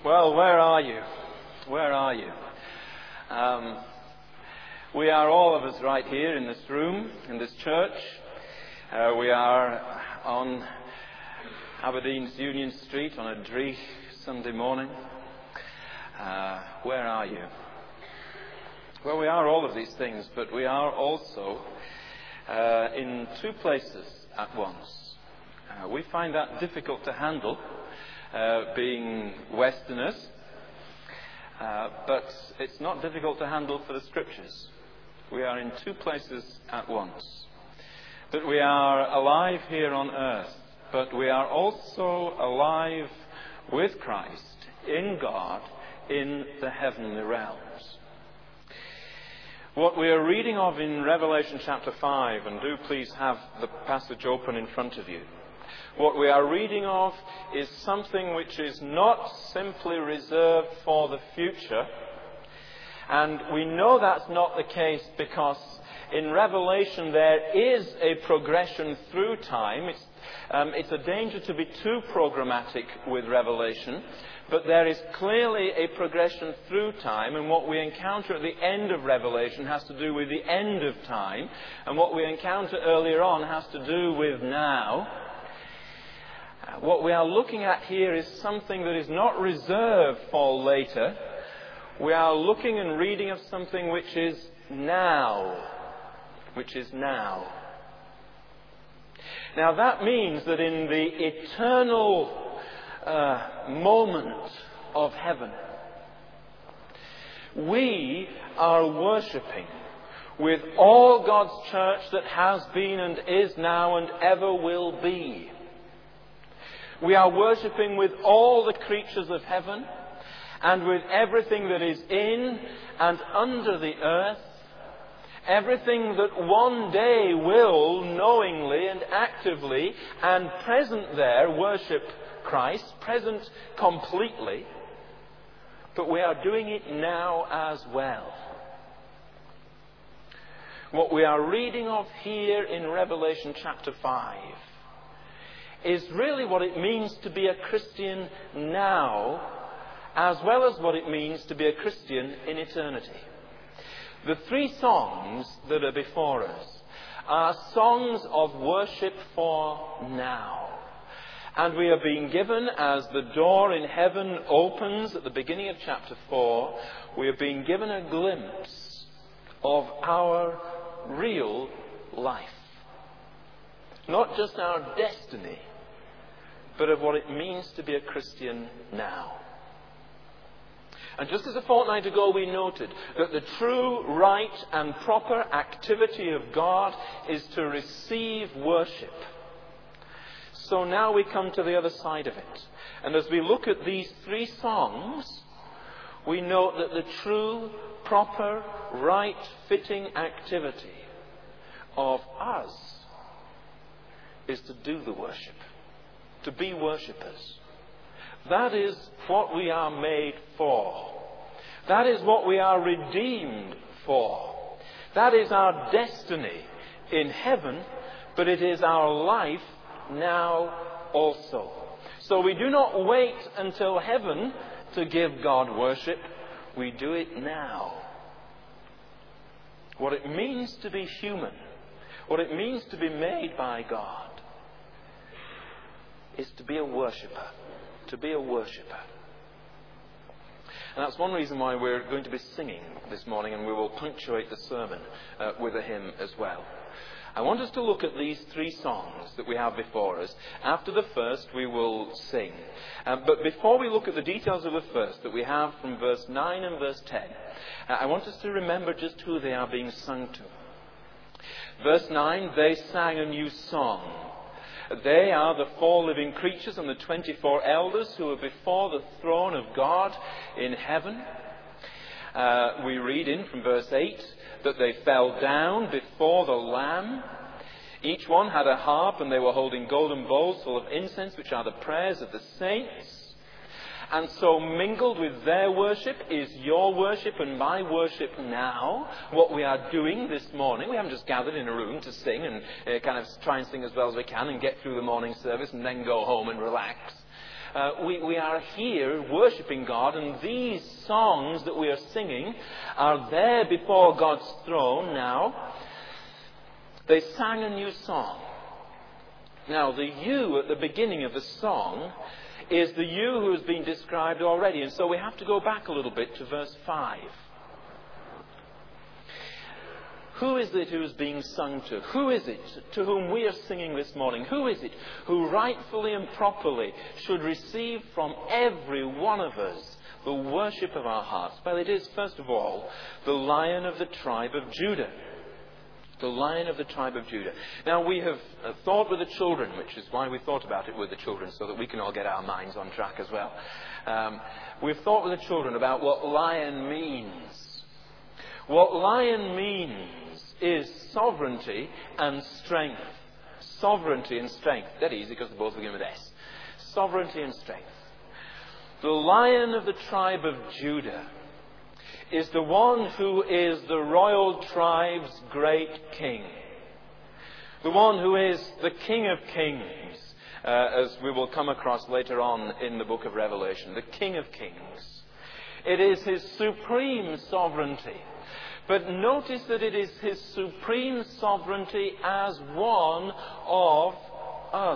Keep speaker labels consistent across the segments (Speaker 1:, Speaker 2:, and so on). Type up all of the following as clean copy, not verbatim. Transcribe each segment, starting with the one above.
Speaker 1: Well, where are you? Where are you? We are all of us right here in this room, in this church. We are on Aberdeen's Union Street on a dreary Sunday morning. Where are you? Well, we are all of these things, but we are also in two places at once. We find that difficult to handle, being Westerners, but it's not difficult to handle for the Scriptures. We are in two places at once. That we are alive here on earth, but we are also alive with Christ, in God, in the heavenly realms. What we are reading of in Revelation chapter 5, and do please have the passage open in front of you. What we are reading of is something which is not simply reserved for the future. And we know that's not the case because in Revelation there is a progression through time. It's a danger to be too programmatic with Revelation. But there is clearly a progression through time, and what we encounter at the end of Revelation has to do with the end of time, and what we encounter earlier on has to do with now. What we are looking at here is something that is not reserved for later. We are looking and reading of something which is now. Which is now. Now that means that in the eternal moment of heaven, we are worshipping with all God's church that has been and is now and ever will be. We are worshipping with all the creatures of heaven and with everything that is in and under the earth, everything that one day will knowingly and actively and present there worship Christ, present completely, but we are doing it now as well. What we are reading of here in Revelation chapter 5 is really what it means to be a Christian now, as well as what it means to be a Christian in eternity. The three songs that are before us are songs of worship for now. And we are being given, as the door in heaven opens at the beginning of chapter 4, we are being given a glimpse of our real life. Not just our destiny, but of what it means to be a Christian now. And just as a fortnight ago we noted that the true, right and proper activity of God is to receive worship. So now we come to the other side of it. And as we look at these three songs, we note that the true, proper, right, fitting activity of us is to do the worship. To be worshippers. That is what we are made for. That is what we are redeemed for. That is our destiny in heaven, but it is our life now also. So we do not wait until heaven to give God worship. We do it now. What it means to be human, what it means to be made by God, is to be a worshipper. To be a worshipper. And that's one reason why we're going to be singing this morning, and we will punctuate the sermon with a hymn as well. I want us to look at these three songs that we have before us. After the first, we will sing. But before we look at the details of the first that we have from verse 9 and verse 10, I want us to remember just who they are being sung to. Verse 9, they sang a new song. They are the four living creatures and the 24 elders who are before the throne of God in heaven. We read in from verse 8 that they fell down before the Lamb. Each one had a harp, and they were holding golden bowls full of incense, which are the prayers of the saints. And so mingled with their worship is your worship and my worship now. What we are doing this morning, we haven't just gathered in a room to sing and kind of try and sing as well as we can and get through the morning service and then go home and relax. We are here worshipping God, and these songs that we are singing are there before God's throne now. They sang a new song. Now, the you at the beginning of the song is the you who has been described already, and so we have to go back a little bit to verse 5. Who is it who is being sung to? Who is it to whom we are singing this morning? Who is it who rightfully and properly should receive from every one of us the worship of our hearts? Well, it is, first of all, the Lion of the tribe of Judah. The Lion of the tribe of Judah. Now, we have thought with the children, which is why we thought about it with the children, so that we can all get our minds on track as well. We've thought with the children about what lion means. What lion means is sovereignty and strength. Sovereignty and strength. That easy because they both begin with S. Sovereignty and strength. The Lion of the tribe of Judah is the one who is the royal tribe's great king. The one who is the King of Kings, as we will come across later on in the book of Revelation. The King of Kings. It is his supreme sovereignty. But notice that it is his supreme sovereignty as one of us.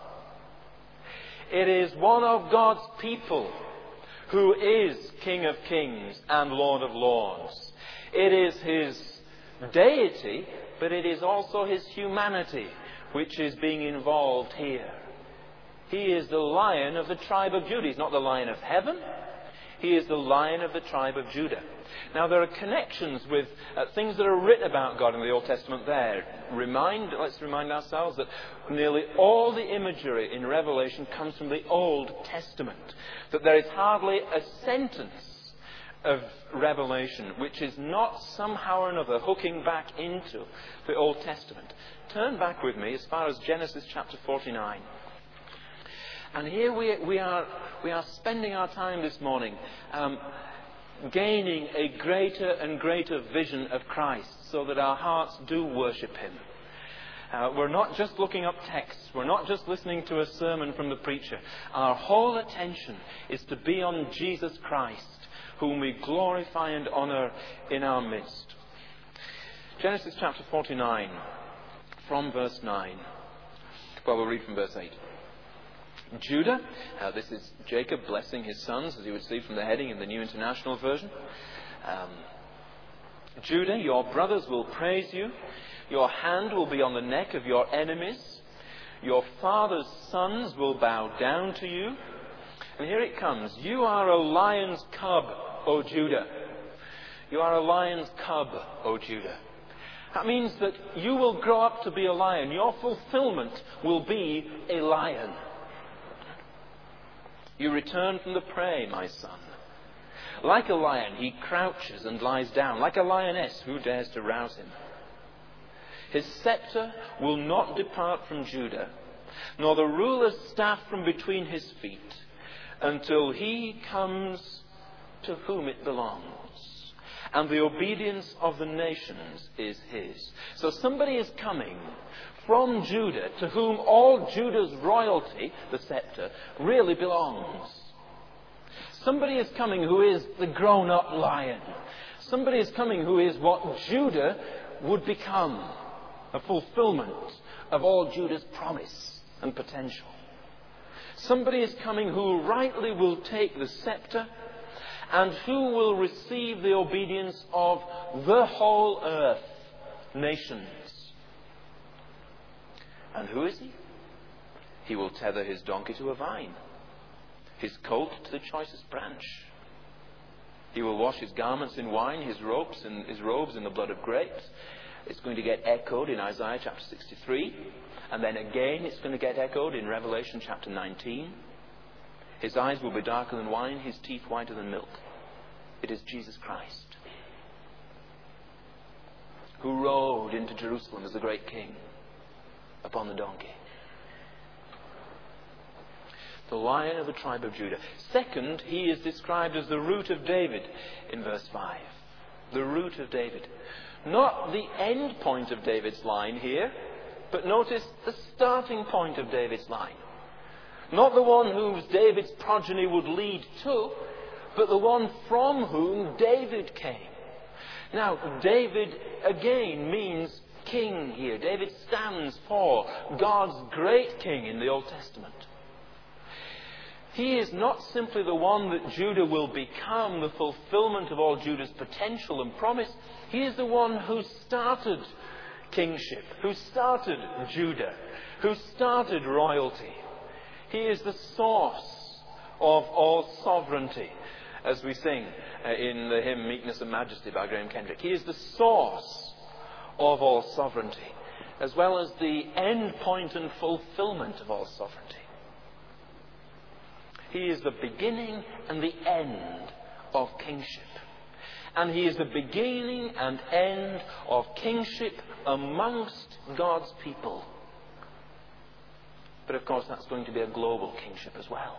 Speaker 1: It is one of God's people who is King of Kings and Lord of Lords. It is his deity, but it is also his humanity which is being involved here. He is the Lion of the tribe of Judah. He's not the Lion of heaven. He is the Lion of the tribe of Judah. Now, there are connections with things that are written about God in the Old Testament there. Let's remind ourselves that nearly all the imagery in Revelation comes from the Old Testament. That there is hardly a sentence of Revelation which is not somehow or another hooking back into the Old Testament. Turn back with me as far as Genesis chapter 49. And here we are spending our time this morning gaining a greater and greater vision of Christ so that our hearts do worship him. We're not just looking up texts. We're not just listening to a sermon from the preacher. Our whole attention is to be on Jesus Christ, whom we glorify and honour in our midst. Genesis chapter 49, from verse 9. Well, we'll read from verse 8. Judah, this is Jacob blessing his sons, as you would see from the heading in the New International Version. Judah, your brothers will praise you. Your hand will be on the neck of your enemies. Your father's sons will bow down to you. And here it comes. You are a lion's cub, O Judah. You are a lion's cub, O Judah. That means that you will grow up to be a lion. Your fulfillment will be a lion. You return from the prey, my son. Like a lion, he crouches and lies down. Like a lioness, who dares to rouse him? His scepter will not depart from Judah, nor the ruler's staff from between his feet, until he comes to whom it belongs. And the obedience of the nations is his. So somebody is coming from Judah, to whom all Judah's royalty, the scepter, really belongs. Somebody is coming who is the grown-up lion. Somebody is coming who is what Judah would become, a fulfillment of all Judah's promise and potential. Somebody is coming who rightly will take the scepter and who will receive the obedience of the whole earth, nations. And who is he? He will tether his donkey to a vine, his colt to the choicest branch. He will wash his garments in wine, his robes in the blood of grapes. It's going to get echoed in Isaiah chapter 63. And then again it's going to get echoed in Revelation chapter 19. His eyes will be darker than wine, his teeth whiter than milk. It is Jesus Christ, who rode into Jerusalem as the great king upon the donkey. The Lion of the tribe of Judah. Second, he is described as the root of David in verse 5. The root of David. Not the end point of David's line here, but notice the starting point of David's line. Not the one whom David's progeny would lead to, but the one from whom David came. Now, David again means king here. David stands for God's great king in the Old Testament. He is not simply the one that Judah will become, the fulfillment of all Judah's potential and promise. He is the one who started kingship, who started Judah, who started royalty. He is the source of all sovereignty, as we sing in the hymn Meekness and Majesty by Graham Kendrick. He is the source of all sovereignty, as well as the end point and fulfillment of all sovereignty. He is the beginning and the end of kingship. And He is the beginning and end of kingship amongst God's people. But of course that's going to be a global kingship as well.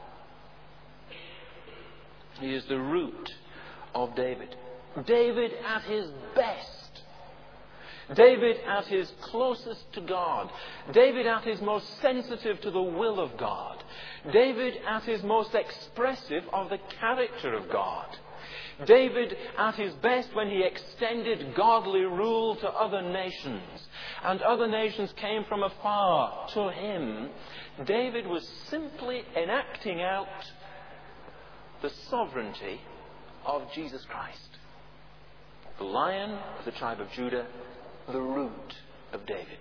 Speaker 1: He is the root of David. David at his best. David at his closest to God. David at his most sensitive to the will of God. David at his most expressive of the character of God. David at his best when he extended godly rule to other nations, and other nations came from afar to him. David was simply enacting out the sovereignty of Jesus Christ. The Lion of the tribe of Judah, the root of David.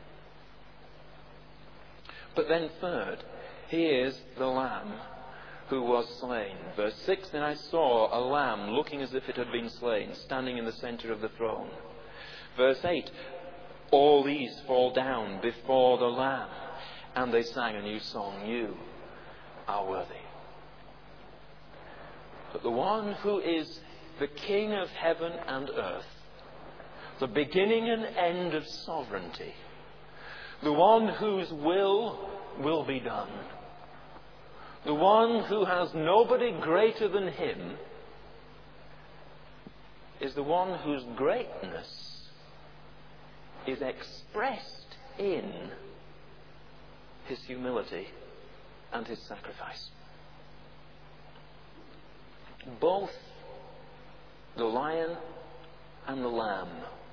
Speaker 1: But then third, He is the Lamb who was slain. Verse 6, then I saw a lamb looking as if it had been slain, standing in the centre of the throne. Verse 8, all these fall down before the Lamb, and they sang a new song, you are worthy. But the one who is the King of heaven and earth, the beginning and end of sovereignty, the one whose will be done, the one who has nobody greater than Him, is the one whose greatness is expressed in His humility and His sacrifice. Both the Lion and the Lamb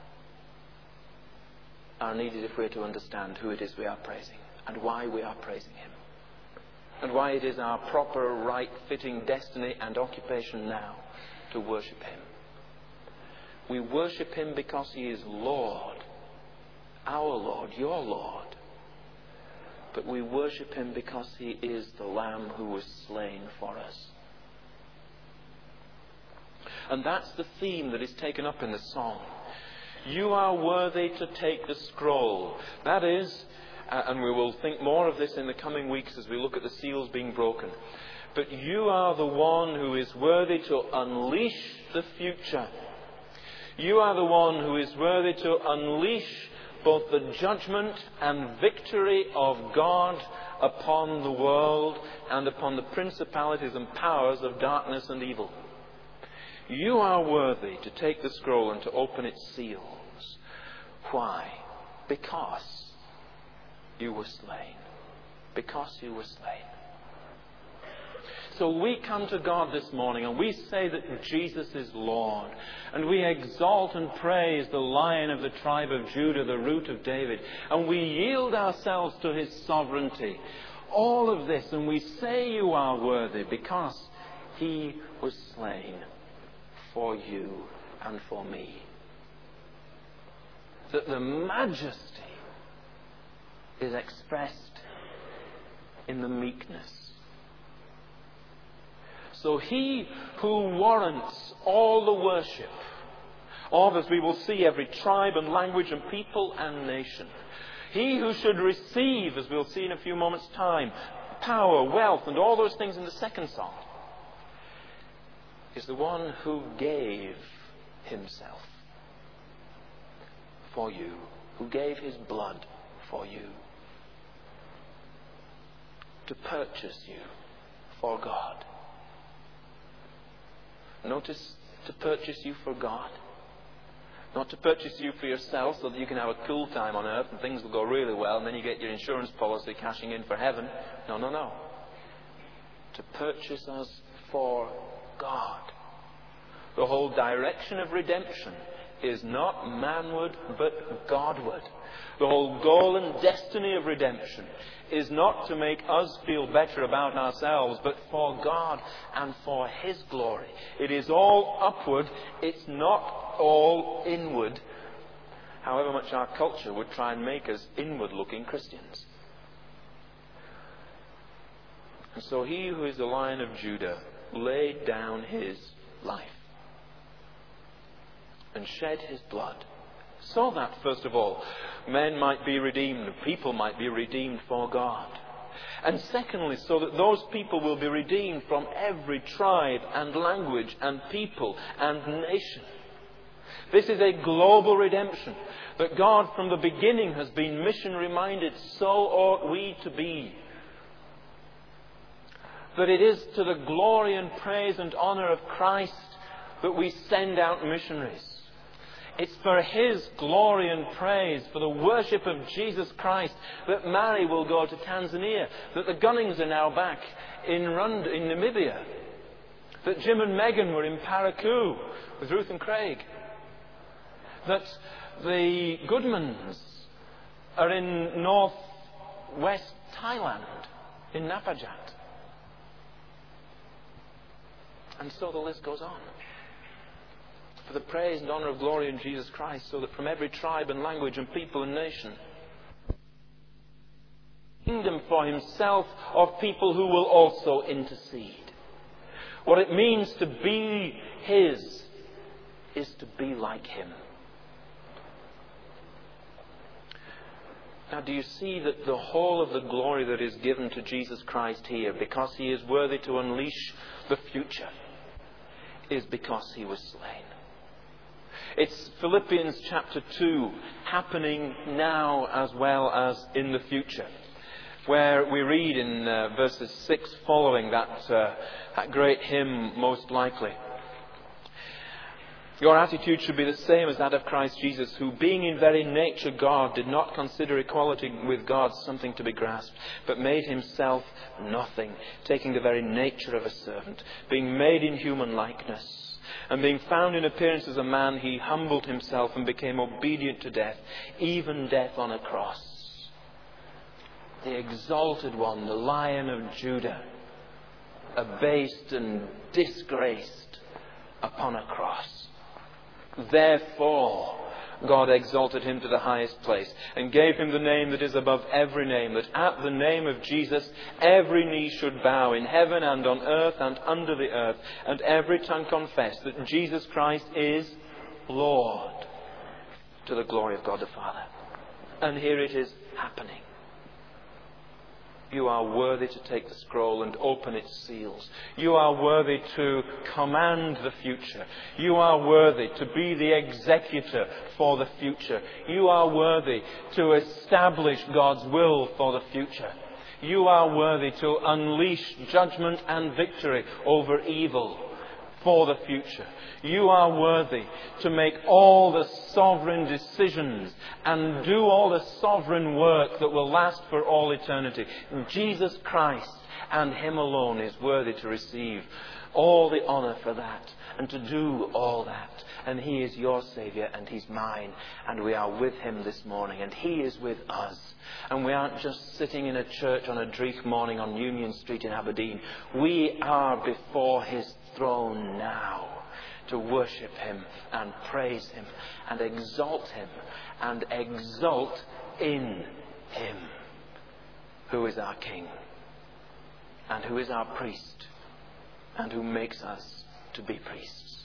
Speaker 1: are needed if we're to understand who it is we are praising and why we are praising Him, and why it is our proper, right-fitting destiny and occupation now to worship Him. We worship Him because He is Lord, our Lord, your Lord. But we worship Him because He is the Lamb who was slain for us. And that's the theme that is taken up in the song. You are worthy to take the scroll. That is, and we will think more of this in the coming weeks as we look at the seals being broken. But you are the one who is worthy to unleash the future. You are the one who is worthy to unleash both the judgment and victory of God upon the world and upon the principalities and powers of darkness and evil. You are worthy to take the scroll and to open its seals. Why? Because you were slain. Because you were slain. So we come to God this morning and we say that Jesus is Lord. And we exalt and praise the Lion of the tribe of Judah, the root of David. And we yield ourselves to His sovereignty. All of this, and we say you are worthy because He was slain for you and for me. That the majesty is expressed in the meekness. So He who warrants all the worship of, as we will see, every tribe and language and people and nation, He who should receive, as we'll see in a few moments' time, power, wealth, and all those things in the second song, is the one who gave Himself for you, who gave His blood for you, to purchase you for God. Notice, to purchase you for God. Not to purchase you for yourself so that you can have a cool time on earth and things will go really well and then you get your insurance policy cashing in for heaven. No, no, no. to purchase us for God. The whole direction of redemption is not manward but Godward. The whole goal and destiny of redemption is not to make us feel better about ourselves, but for God and for His glory. It is all upward, it's not all inward, however much our culture would try and make us inward-looking Christians. And so He who is the Lion of Judah laid down His life and shed His blood, so that, first of all, men might be redeemed, people might be redeemed for God. And secondly, so that those people will be redeemed from every tribe and language and people and nation. This is a global redemption that God from the beginning has been mission-minded. So ought we to be. That it is to the glory and praise and honour of Christ that we send out missionaries. It's for His glory and praise, for the worship of Jesus Christ, that Mary will go to Tanzania, that the Gunnings are now back in Namibia, that Jim and Megan were in Parakou with Ruth and Craig, that the Goodmans are in northwest Thailand, in Napajat. And so the list goes on. For the praise and honour of glory in Jesus Christ, so that from every tribe and language and people and nation, kingdom for Himself of people who will also intercede. What it means to be His is to be like Him. Now, do you see that the whole of the glory that is given to Jesus Christ here, because He is worthy to unleash the future, is because He was slain? It's Philippians chapter 2, happening now as well as in the future, where we read in verses 6 following that great hymn, Most Likely. Your attitude should be the same as that of Christ Jesus, who, being in very nature God, did not consider equality with God something to be grasped, but made Himself nothing, taking the very nature of a servant, being made in human likeness. And being found in appearance as a man, He humbled Himself and became obedient to death, even death on a cross. The exalted one, the Lion of Judah, abased and disgraced upon a cross. Therefore, God exalted Him to the highest place and gave Him the name that is above every name, that at the name of Jesus every knee should bow in heaven and on earth and under the earth, and every tongue confess that Jesus Christ is Lord, to the glory of God the Father. And here it is happening. You are worthy to take the scroll and open its seals. You are worthy to command the future. You are worthy to be the executor for the future. You are worthy to establish God's will for the future. You are worthy to unleash judgment and victory over evil for the future. You are worthy to make all the sovereign decisions and do all the sovereign work that will last for all eternity. Jesus Christ and Him alone is worthy to receive all the honour for that and to do all that. And He is your Saviour and He's mine, and we are with Him this morning, and He is with us. And we aren't just sitting in a church on a Dreich morning on Union Street in Aberdeen. We are before His throne now to worship Him and praise Him and exalt Him and exult in Him, who is our King and who is our priest and who makes us to be priests.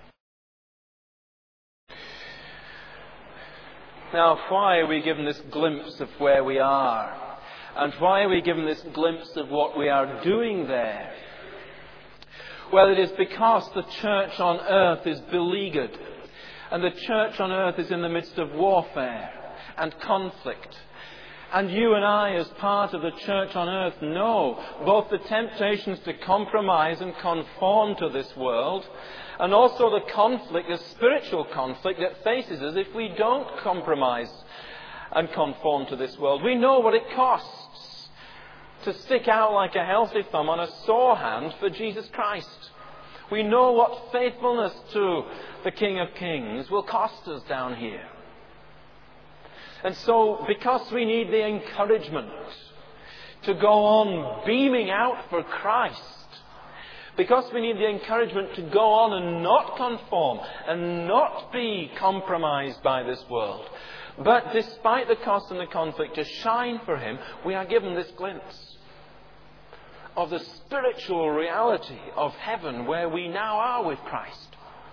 Speaker 1: Now, why are we given this glimpse of where we are? And why are we given this glimpse of what we are doing there? Well, it is because the church on earth is beleaguered. And the church on earth is in the midst of warfare and conflict. And you and I, as part of the church on earth, know both the temptations to compromise and conform to this world, and also the conflict, the spiritual conflict that faces us if we don't compromise and conform to this world. We know what it costs to stick out like a healthy thumb on a sore hand for Jesus Christ. We know what faithfulness to the King of Kings will cost us down here. And so, because we need the encouragement to go on beaming out for Christ, because we need the encouragement to go on and not conform and not be compromised by this world, but despite the cost and the conflict, to shine for Him, we are given this glimpse of the spiritual reality of heaven where we now are with Christ.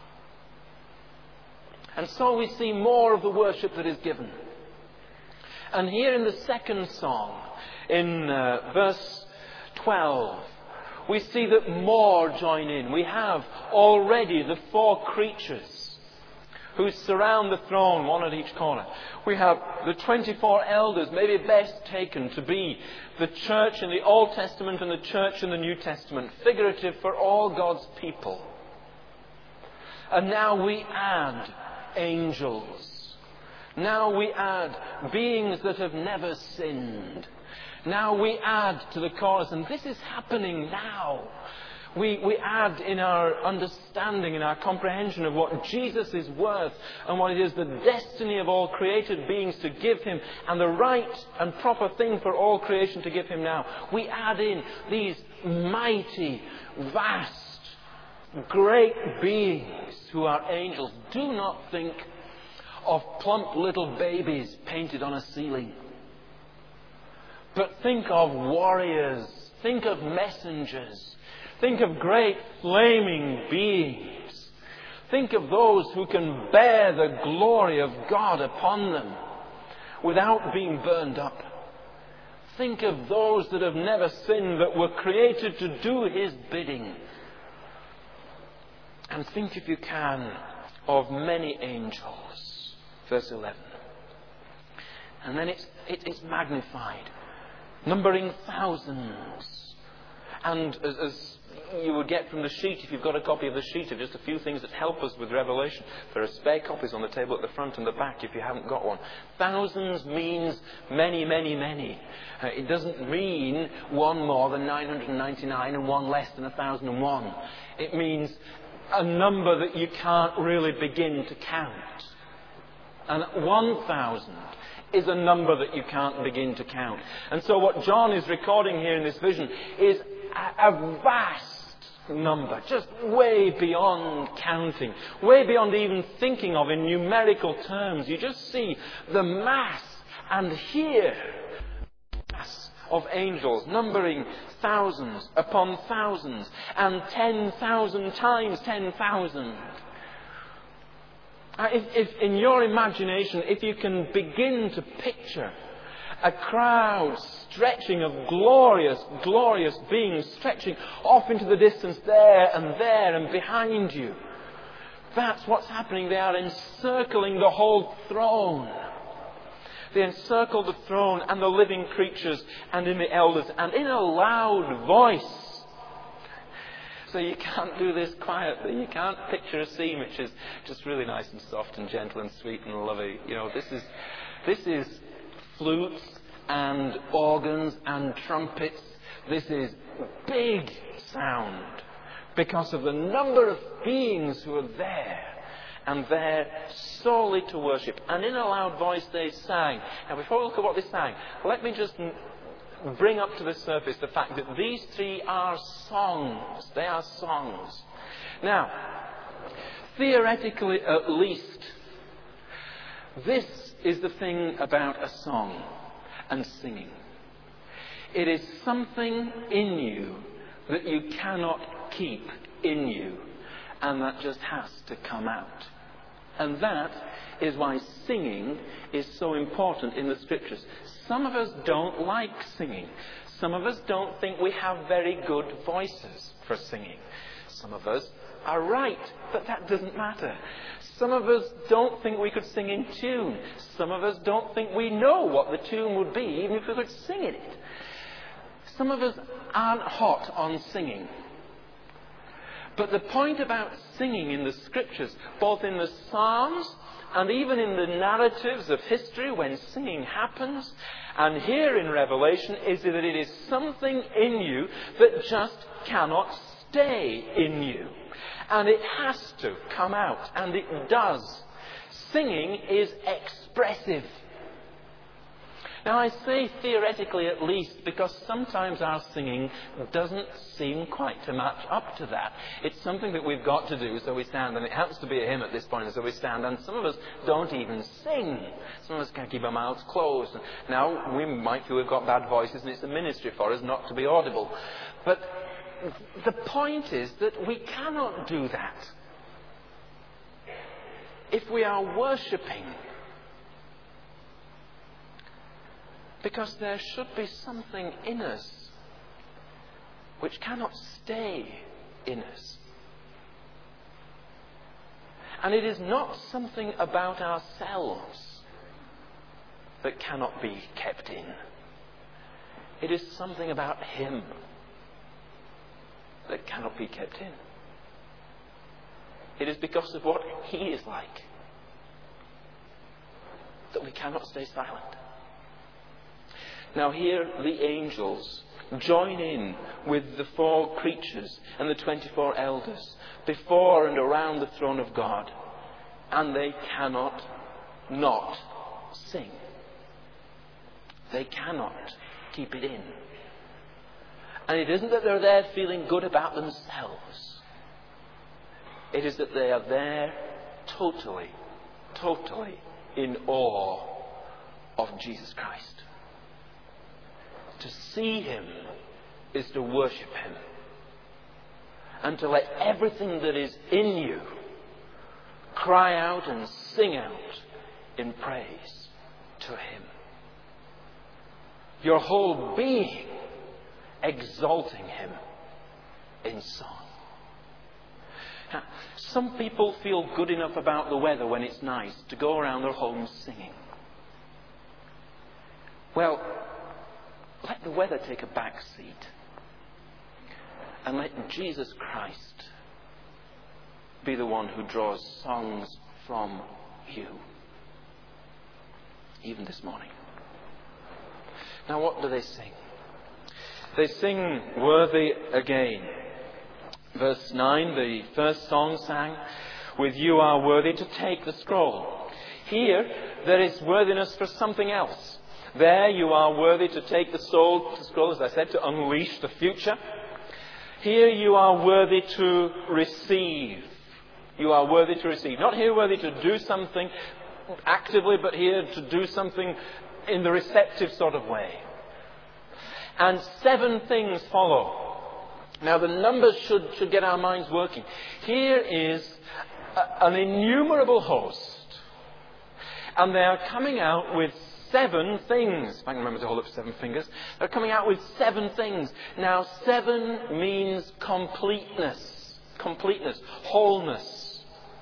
Speaker 1: And so we see more of the worship that is given. And here in the second song, in verse 12, we see that more join in. We have already the 4 creatures who surround the throne, one at each corner. We have the 24 elders, maybe best taken to be the church in the Old Testament and the church in the New Testament, figurative for all God's people. And now we add angels. Now we add beings that have never sinned. Now we add to the chorus, and this is happening now. We add in our understanding, in our comprehension of what Jesus is worth and what it is the destiny of all created beings to give Him and the right and proper thing for all creation to give Him now. We add in these mighty, vast, great beings who are angels. Do not think of plump little babies painted on a ceiling, but think of warriors, think of messengers. Think of great flaming beings. Think of those who can bear the glory of God upon them without being burned up. Think of those that have never sinned, that were created to do His bidding. And think, if you can, of many angels. Verse 11. And then it's magnified, numbering thousands. And as you would get from the sheet, if you've got a copy of the sheet, of just a few things that help us with Revelation. There are spare copies on the table at the front and the back if you haven't got one. Thousands means many, many, many. It doesn't mean one more than 999 and one less than 1001. It means a number that you can't really begin to count. And 1,000 is a number that you can't begin to count. And so what John is recording here in this vision is a vast number, just way beyond counting, way beyond even thinking of in numerical terms. You just see the mass and hear mass of angels numbering thousands upon thousands and 10,000 times 10,000. If in your imagination, if you can begin to picture a crowd stretching of glorious, glorious beings stretching off into the distance there and behind you. That's what's happening. They are encircling the whole throne. They encircle the throne and the living creatures and in the elders and in a loud voice. So you can't do this quietly. You can't picture a scene which is just really nice and soft and gentle and sweet and lovely. You know, this is flutes and organs and trumpets. This is big sound because of the number of beings who are there and there solely to worship. And in a loud voice they sang. Now before we look at what they sang, let me just bring up to the surface the fact that these 3 are songs. They are songs. Now, theoretically at least, this is the thing about a song and singing. It is something in you that you cannot keep in you, and that just has to come out. And that is why singing is so important in the Scriptures. Some of us don't like singing. Some of us don't think we have very good voices for singing. Some of us are right, but that doesn't matter. Some of us don't think we could sing in tune. Some of us don't think we know what the tune would be, even if we could sing in it. Some of us aren't hot on singing. But the point about singing in the Scriptures, both in the Psalms and even in the narratives of history when singing happens, and here in Revelation, is that it is something in you that just cannot stay in you. And it has to come out, and it does. Singing is expressive. Now, I say theoretically at least because sometimes our singing doesn't seem quite to match up to that. It's something that we've got to do, so we stand, and it happens to be a hymn at this point, so we stand, and some of us don't even sing. Some of us can't keep our mouths closed. Now, we might feel we've got bad voices, and it's a ministry for us not to be audible. But the point is that we cannot do that. If we are worshipping, because there should be something in us which cannot stay in us. And it is not something about ourselves that cannot be kept in. It is something about Him that cannot be kept in. It is because of what He is like that we cannot stay silent. Now here the angels join in with the 4 creatures and the 24 elders before and around the throne of God, and they cannot not sing. They cannot keep it in. And it isn't that they're there feeling good about themselves. It is that they are there totally in awe of Jesus Christ. To see Him is to worship Him. And to let everything that is in you cry out and sing out in praise to Him. Your whole being exalting Him in song. Now, some people feel good enough about the weather when it's nice to go around their homes singing. Well, let the weather take a back seat, and let Jesus Christ be the one who draws songs from you, even this morning. Now, what do they sing? They sing "Worthy" again. Verse 9, the first song sang, "With you are worthy to take the scroll." Here, there is worthiness for something else. There you are worthy to take the scroll, as I said, to unleash the future. Here you are worthy to receive. You are worthy to receive. Not here worthy to do something actively, but here to do something in the receptive sort of way. And 7 things follow. Now the numbers should get our minds working. Here is an innumerable host. And they are coming out with 7 things. If I can remember to hold up 7 fingers. They're coming out with 7 things. Now 7 means completeness. Completeness. Wholeness.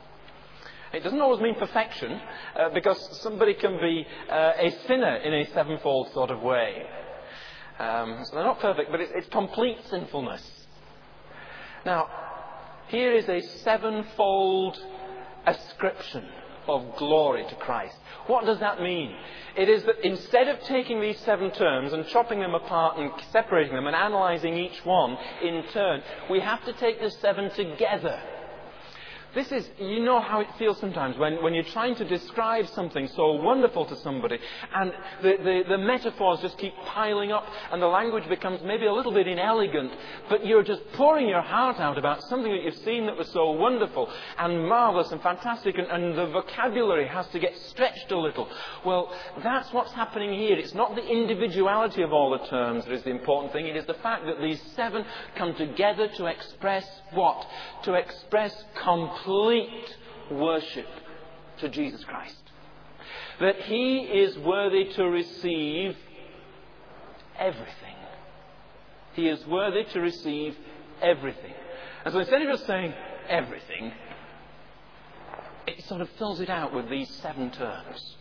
Speaker 1: It doesn't always mean perfection, because somebody can be a sinner in a 7-fold sort of way. So they're not perfect, but it's complete sinfulness. Now, here is a 7-fold ascription of glory to Christ. What does that mean? It is that instead of taking these 7 terms and chopping them apart and separating them and analysing each one in turn, we have to take the 7 together. This is, you know how it feels sometimes when you're trying to describe something so wonderful to somebody, and the metaphors just keep piling up, and the language becomes maybe a little bit inelegant, but you're just pouring your heart out about something that you've seen that was so wonderful and marvellous and fantastic, and the vocabulary has to get stretched a little. Well, that's what's happening here. It's not the individuality of all the terms that is the important thing. It is the fact that these 7 come together to express what? To express complete worship to Jesus Christ. That He is worthy to receive everything. He is worthy to receive everything. And so instead of just saying everything, it sort of fills it out with these 7 terms.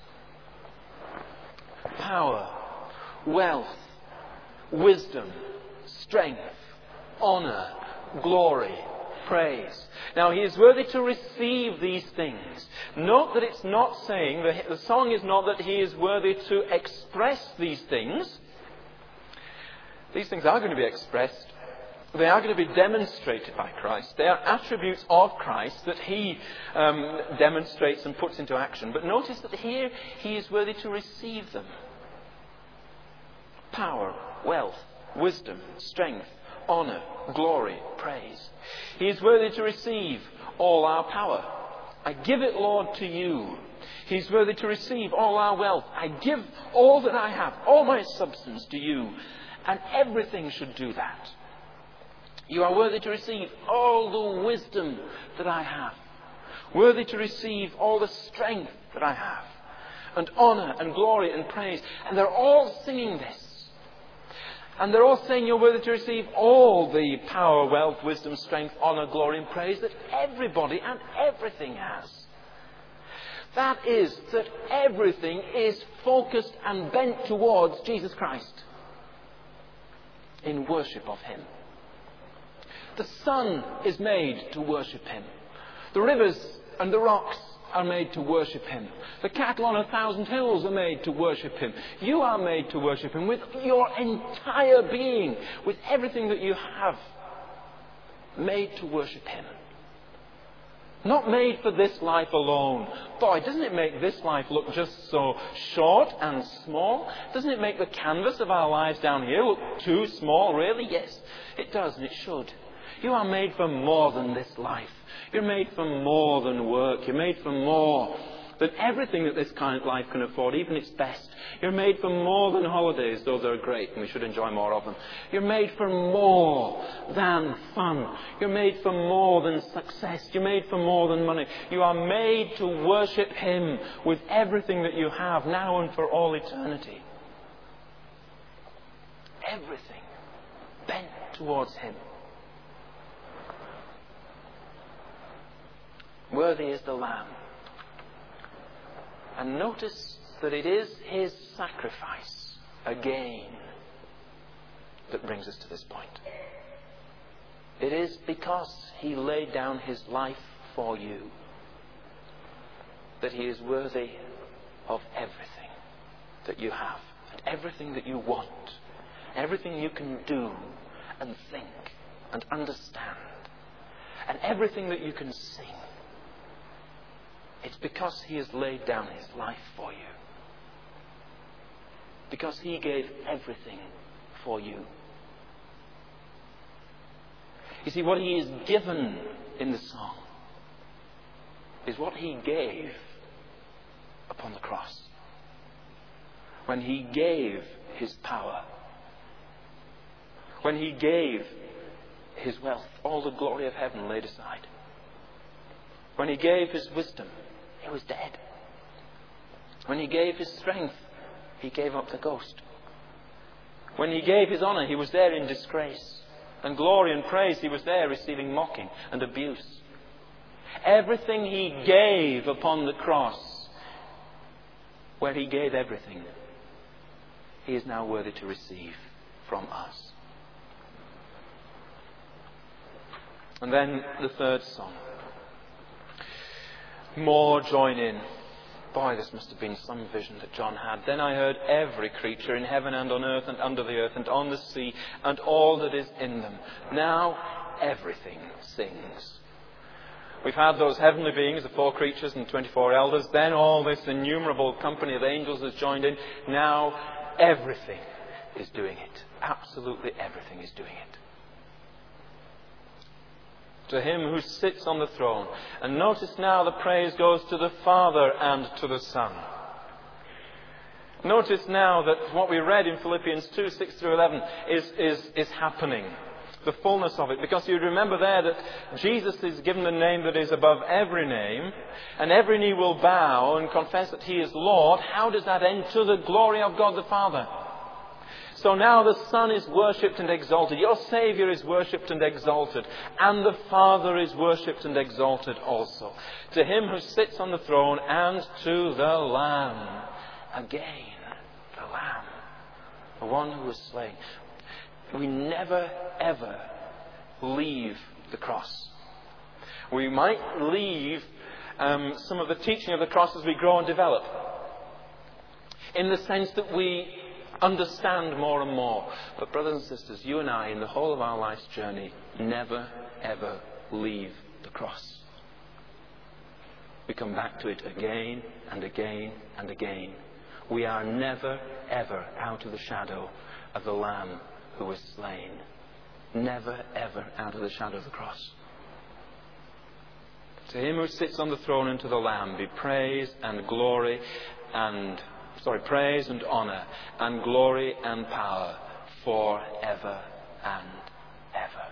Speaker 1: Power, wealth, wisdom, strength, honour, glory, praise. Now, he is worthy to receive these things. Note that it's not saying, the song is not that he is worthy to express these things. These things are going to be expressed. They are going to be demonstrated by Christ. They are attributes of Christ that he demonstrates and puts into action. But notice that here he is worthy to receive them. Power, wealth, wisdom, strength, honour, glory, praise. He is worthy to receive all our power. I give it, Lord, to you. He is worthy to receive all our wealth. I give all that I have, all my substance to you. And everything should do that. You are worthy to receive all the wisdom that I have. Worthy to receive all the strength that I have. And honour and glory and praise. And they're all singing this. And they're all saying you're worthy to receive all the power, wealth, wisdom, strength, honour, glory and praise that everybody and everything has. That is, that everything is focused and bent towards Jesus Christ in worship of Him. The sun is made to worship Him. The rivers and the rocks are made to worship Him. The cattle on 1,000 hills are made to worship Him. You are made to worship Him with your entire being, with everything that you have, made to worship Him. Not made for this life alone. Boy, doesn't it make this life look just so short and small? Doesn't it make the canvas of our lives down here look too small, really? Yes, it does, and it should. You are made for more than this life. You're made for more than work. You're made for more than everything that this kind of life can afford, even its best. You're made for more than holidays. Those are great, and we should enjoy more of them. You're made for more than fun. You're made for more than success. You're made for more than money. You are made to worship Him with everything that you have, now and for all eternity. Everything bent towards Him. Worthy is the Lamb. And notice that it is His sacrifice, again, that brings us to this point. It is because He laid down His life for you that He is worthy of everything that you have, and everything that you want, everything you can do and think and understand, and everything that you can sing. It's because He has laid down His life for you. Because He gave everything for you. You see, what He is given in the song is what He gave upon the cross. When He gave His power. When He gave His wealth, all the glory of heaven laid aside. When He gave His wisdom, He was dead. When He gave His strength, He gave up the ghost. When He gave His honour, He was there in disgrace. And glory and praise, He was there receiving mocking and abuse. Everything He gave upon the cross, where He gave everything, He is now worthy to receive from us. And then the third song. More join in. Boy, this must have been some vision that John had. Then I heard every creature in heaven and on earth and under the earth and on the sea and all that is in them. Now everything sings. We've had those heavenly beings, the 4 creatures and 24 elders. Then all this innumerable company of angels has joined in. Now everything is doing it. Absolutely everything is doing it. To Him who sits on the throne. And notice now the praise goes to the Father and to the Son. Notice now that what we read in Philippians 2, 6 through 11 is happening. The fullness of it. Because you remember there that Jesus is given the name that is above every name. And every knee will bow and confess that He is Lord. How does that end? To the glory of God the Father. So now the Son is worshipped and exalted. Your Saviour is worshipped and exalted. And the Father is worshipped and exalted also. To Him who sits on the throne and to the Lamb. Again, the Lamb. The one who was slain. We never, ever leave the cross. We might leave some of the teaching of the cross as we grow and develop, in the sense that we understand more and more. But brothers and sisters, you and I, in the whole of our life's journey, never, ever leave the cross. We come back to it again and again and again. We are never, ever out of the shadow of the Lamb who was slain. Never, ever out of the shadow of the cross. To him who sits on the throne and to the Lamb be praise and honour and glory and power forever and ever.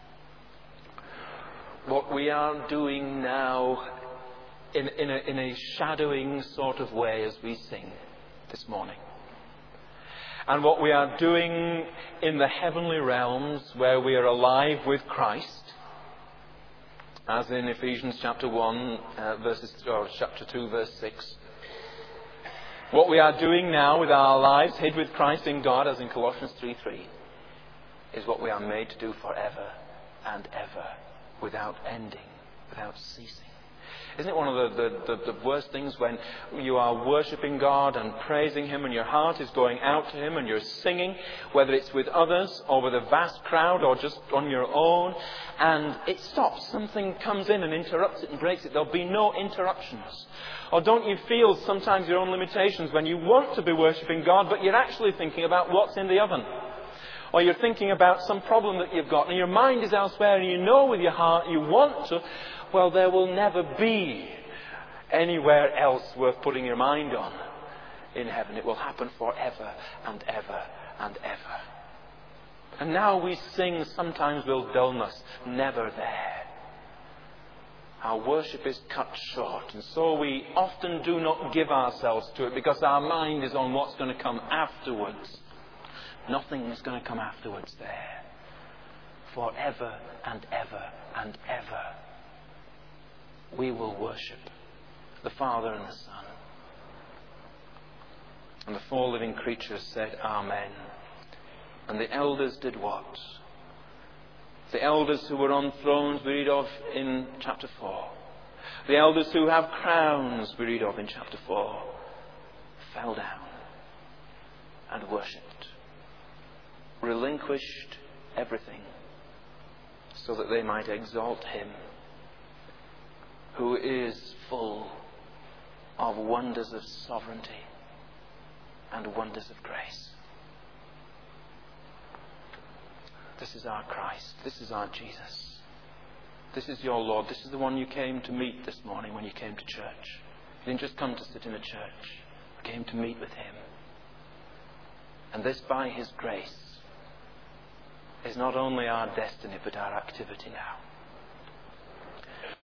Speaker 1: What we are doing now in a shadowing sort of way as we sing this morning, and what we are doing in the heavenly realms where we are alive with Christ, as in Ephesians chapter 1, chapter 2, verse 6. What we are doing now with our lives hid with Christ in God, as in Colossians 3:3, is what we are made to do forever and ever, without ending, without ceasing. Isn't it one of the worst things when you are worshipping God and praising Him and your heart is going out to Him and you're singing, whether it's with others or with a vast crowd or just on your own, and it stops. Something comes in and interrupts it and breaks it. There'll be no interruptions. Or don't you feel sometimes your own limitations when you want to be worshipping God, but you're actually thinking about what's in the oven? Or you're thinking about some problem that you've got and your mind is elsewhere, and you know with your heart you want to. Well, there will never be anywhere else worth putting your mind on in heaven. It will happen forever and ever and ever. And now we sing sometimes with dullness, never there. Our worship is cut short, and so we often do not give ourselves to it because our mind is on what's going to come afterwards. Nothing is going to come afterwards there. Forever and ever and ever, we will worship the Father and the Son. And the four living creatures said, Amen. And the elders did what? The elders who were on thrones we read of in chapter 4. The elders who have crowns we read of in chapter 4 fell down and worshipped, relinquished everything so that they might exalt Him who is full of wonders of sovereignty and wonders of grace. This is our Christ. This is our Jesus. This is your Lord. This is the one you came to meet this morning when you came to church. You didn't just come to sit in a church. You came to meet with Him. And this, by His grace, is not only our destiny but our activity now.